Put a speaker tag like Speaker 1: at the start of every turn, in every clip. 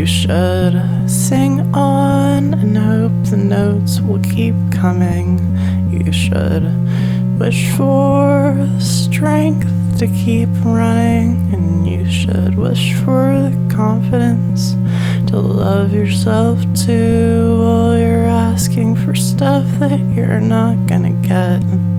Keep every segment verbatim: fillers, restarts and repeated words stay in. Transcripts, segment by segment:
Speaker 1: You should sing on and hope the notes will keep coming. You should wish for the strength to keep running, and you should wish for the confidence to love yourself too, while you're asking for stuff that you're not gonna get.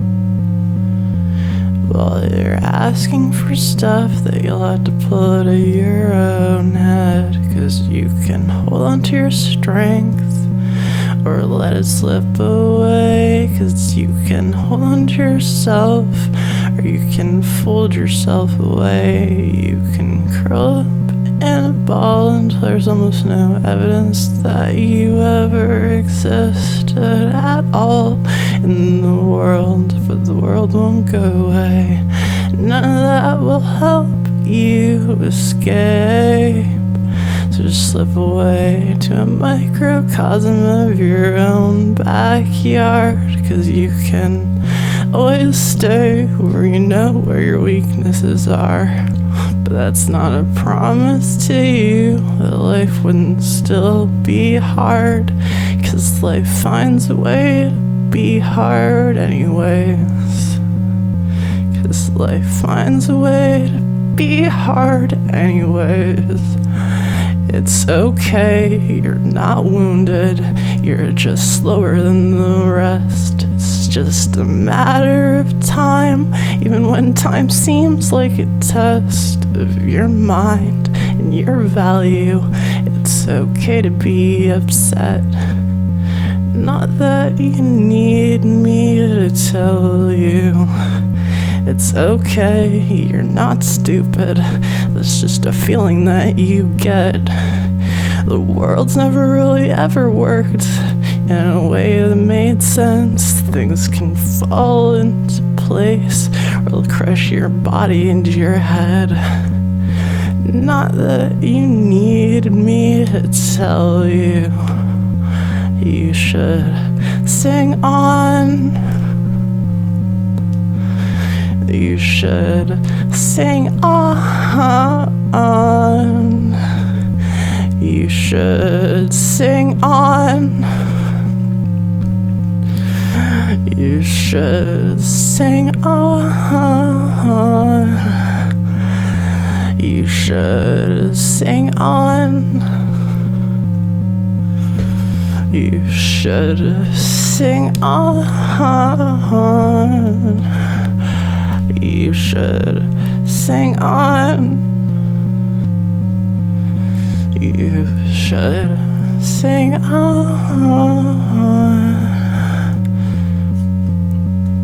Speaker 1: While you're asking for stuff that you'll have to pull out of your own head, 'cause you can hold on to your strength or let it slip away, 'cause you can hold on to yourself or you can fold yourself away. You can curl up in a ball until there's almost no evidence that you ever existed at all in the world, but the world won't go away. None of that will help you escape. So just slip away to a microcosm of your own backyard, 'cause you can always stay where you know where your weaknesses are. But that's not a promise to you that life wouldn't still be hard, 'cause life finds a way to be hard anyways. 'Cause life finds a way to be hard anyways. It's okay, you're not wounded, you're just slower than the rest. It's just a matter of time, even when time seems like a test of your mind and your value. It's okay to be upset. Not that you need me to tell you. It's okay, you're not stupid. That's just a feeling that you get. The world's never really ever worked in a way that made sense. Things can fall into place or crush your body into your head. Not that you need me to tell you. You should sing on. You should sing on. You should sing on. You should sing on. You should sing on. You should sing on. You should sing on. You should sing on.